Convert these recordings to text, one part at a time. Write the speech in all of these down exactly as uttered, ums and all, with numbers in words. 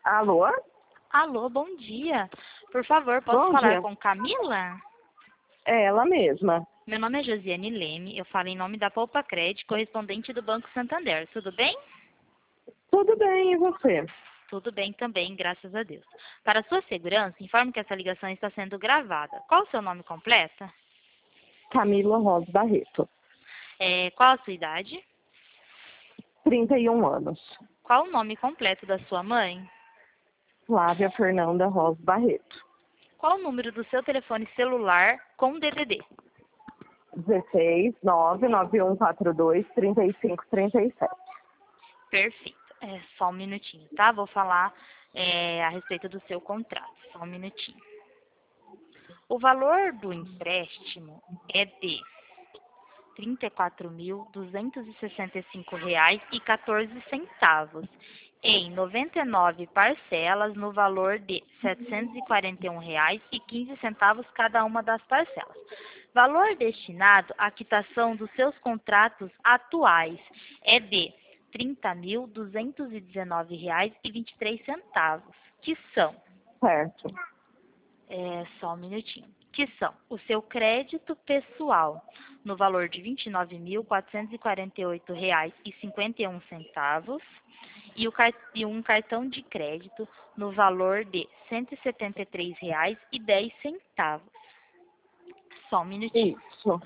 Alô? Alô, bom dia. Por favor, posso Bom falar dia. com Camila? É ela mesma. Meu nome é Josiane Leme, eu falo em nome da Poupa Crédito, correspondente do Banco Santander. Tudo bem? Tudo bem, e você? Tudo bem também, graças a Deus. Para sua segurança, informo que essa ligação está sendo gravada. Qual o seu nome completo? Camila Rosa Barreto. É, qual a sua idade? trinta e um anos. Qual o nome completo da sua mãe? Flávia Fernanda Rosa Barreto. Qual o número do seu telefone celular com D D D? dezesseis, nove nove um quatro dois, trinta e cinco, trinta e sete. Perfeito. É, só um minutinho, tá? Vou falar é, a respeito do seu contrato. Só um minutinho. O valor do empréstimo é de trinta e quatro mil, duzentos e sessenta e cinco reais e quatorze centavos em noventa e nove parcelas no valor de setecentos e quarenta e um reais e quinze centavos cada uma das parcelas. Valor destinado à quitação dos seus contratos atuais é de trinta mil, duzentos e dezenove reais e vinte e três centavos, que são Certo. É, só um minutinho. Que são o seu crédito pessoal no valor de vinte e nove mil, quatrocentos e quarenta e oito reais e cinquenta e um centavos e, o, car- e um cartão de crédito no valor de cento e setenta e três reais e dez centavos. Só um minutinho. Isso.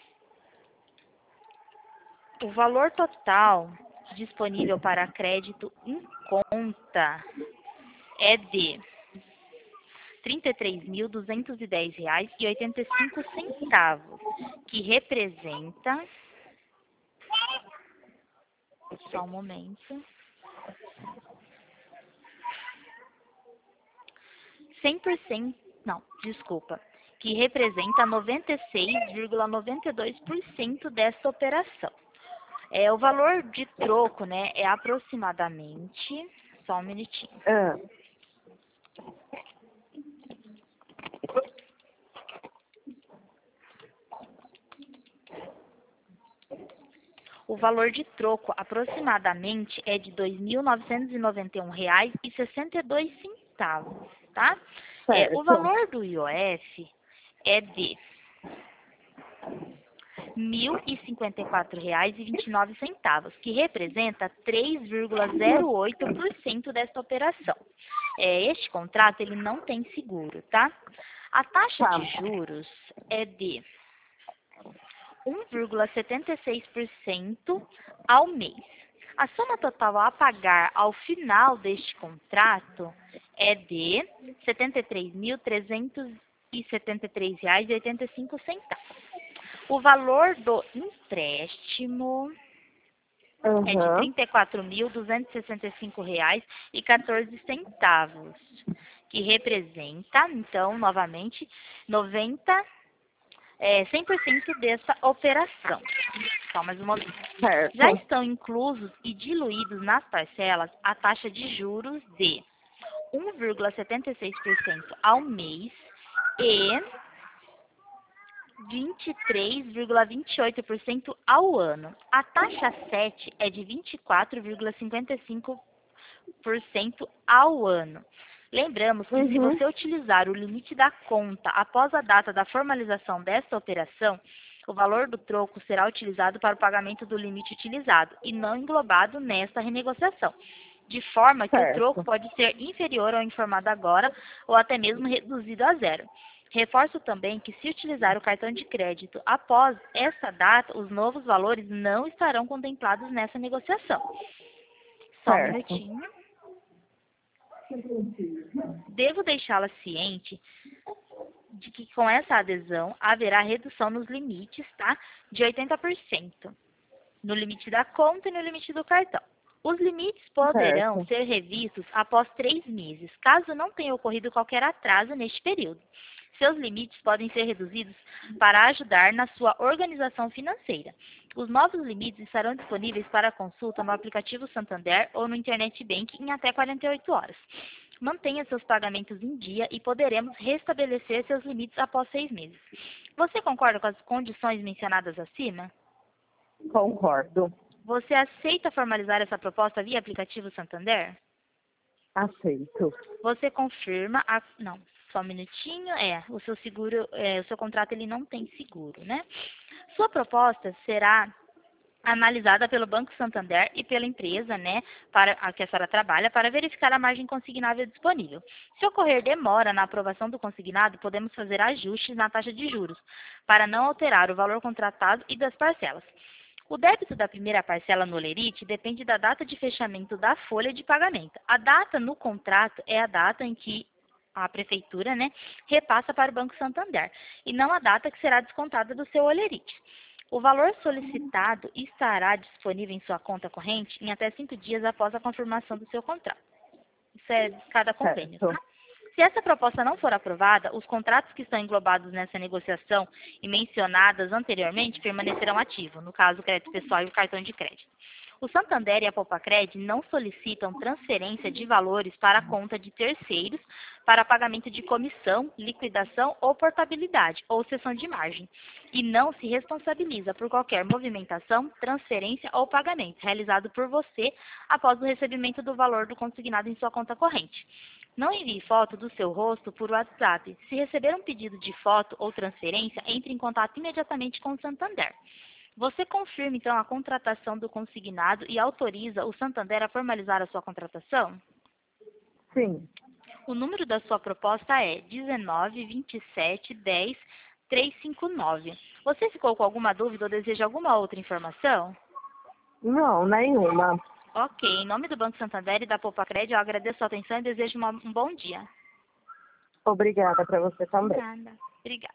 O valor total disponível para crédito em conta é de trinta e três mil, duzentos e dez reais e oitenta e cinco centavos, que representa, só um momento, cem por cento, não, desculpa, que representa noventa e seis vírgula noventa e dois por cento dessa operação. É, o valor de troco, né, é aproximadamente, só um minutinho. Ah, O valor de troco aproximadamente é de dois mil novecentos e noventa e um reais e sessenta e dois centavos, tá? É, o certo. valor do I O F é de mil e cinquenta e quatro reais e vinte e nove centavos, que representa três vírgula zero oito por cento desta operação. É, este contrato ele não tem seguro, tá? A taxa Tá. de juros é de um vírgula setenta e seis por cento ao mês. A soma total a pagar ao final deste contrato é de setenta e três mil, trezentos e setenta e três reais e oitenta e cinco centavos. O valor do empréstimo é de Aham. trinta e quatro mil, duzentos e sessenta e cinco reais e quatorze centavos, que representa, então, novamente, noventa É, cem por cento dessa operação. Só mais um momento. Certo. Já estão inclusos e diluídos nas parcelas a taxa de juros de um vírgula setenta e seis por cento ao mês e vinte e três vírgula vinte e oito por cento ao ano. A taxa sete é de vinte e quatro vírgula cinquenta e cinco por cento ao ano. Lembramos que se Uhum. você utilizar o limite da conta após a data da formalização desta operação, o valor do troco será utilizado para o pagamento do limite utilizado e não englobado nesta renegociação, de forma que o Certo. troco pode ser inferior ao informado agora ou até mesmo reduzido a zero. Reforço também que se utilizar o cartão de crédito após essa data, os novos valores não estarão contemplados nessa negociação. Só um Certo. minutinho. Devo deixá-la ciente de que com essa adesão haverá redução nos limites, tá? De oitenta por cento. No limite da conta e no limite do cartão. Os limites poderão Certo. ser revistos após três meses, caso não tenha ocorrido qualquer atraso neste período. Seus limites podem ser reduzidos para ajudar na sua organização financeira. Os novos limites estarão disponíveis para consulta no aplicativo Santander ou no Internet Bank em até quarenta e oito horas. Mantenha seus pagamentos em dia e poderemos restabelecer seus limites após seis meses. Você concorda com as condições mencionadas acima? Concordo. Você aceita formalizar essa proposta via aplicativo Santander? Aceito. Você confirma a... Não, só um minutinho. É, o seu seguro, é, o seu contrato ele não tem seguro, né? Sua proposta será analisada pelo Banco Santander e pela empresa, né, para a que a senhora trabalha, para verificar a margem consignável disponível. Se ocorrer demora na aprovação do consignado, podemos fazer ajustes na taxa de juros, para não alterar o valor contratado e das parcelas. O débito da primeira parcela no Olerite depende da data de fechamento da folha de pagamento. A data no contrato é a data em que a prefeitura, né, repassa para o Banco Santander, e não a data que será descontada do seu Olerite. O valor solicitado estará disponível em sua conta corrente em até cinco dias após a confirmação do seu contrato. Isso é de cada convênio, Certo. tá? Se essa proposta não for aprovada, os contratos que estão englobados nessa negociação e mencionadas anteriormente permanecerão ativos, no caso o crédito pessoal e o cartão de crédito. O Santander e a Poupa-Cred não solicitam transferência de valores para a conta de terceiros para pagamento de comissão, liquidação ou portabilidade, ou cessão de margem, e não se responsabiliza por qualquer movimentação, transferência ou pagamento realizado por você após o recebimento do valor do consignado em sua conta corrente. Não envie foto do seu rosto por WhatsApp. Se receber um pedido de foto ou transferência, entre em contato imediatamente com o Santander. Você confirma, então, a contratação do consignado e autoriza o Santander a formalizar a sua contratação? Sim. O número da sua proposta é dezenove, vinte e sete, dez, trezentos e cinquenta e nove. Você ficou com alguma dúvida ou deseja alguma outra informação? Não, nenhuma. Ok, em nome do Banco Santander e da Poupa-Cred, eu agradeço a sua atenção e desejo uma- um bom dia. Obrigada para você também. Nada. Obrigada.